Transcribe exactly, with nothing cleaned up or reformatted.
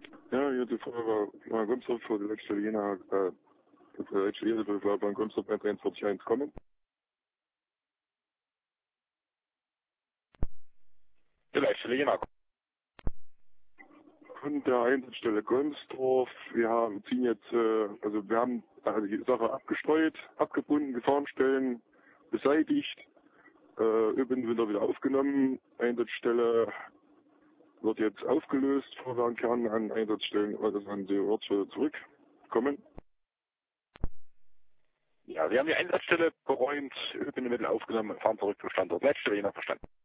Ja, hier die Feuerwehr war Gunstdorf für die letzte Jena, äh, für die letzte Jena, für die Gunstdorf bei dreiundvierzig eins kommen. Die letzte Jena. Von der Einsatzstelle Gunstdorf, wir haben, ziehen jetzt, äh, also wir haben also die Sache abgestreut, abgebunden, Gefahrenstellen beseitigt, äh, übrigens wieder wieder aufgenommen, Einsatzstelle wird jetzt aufgelöst, Vorwarnkern an Einsatzstellen, also an die Ortsstelle zurückkommen. Ja, wir haben die Einsatzstelle beräumt, Öbende Mittel aufgenommen, fahren zurück zum Standort. Letzte Jena verstanden.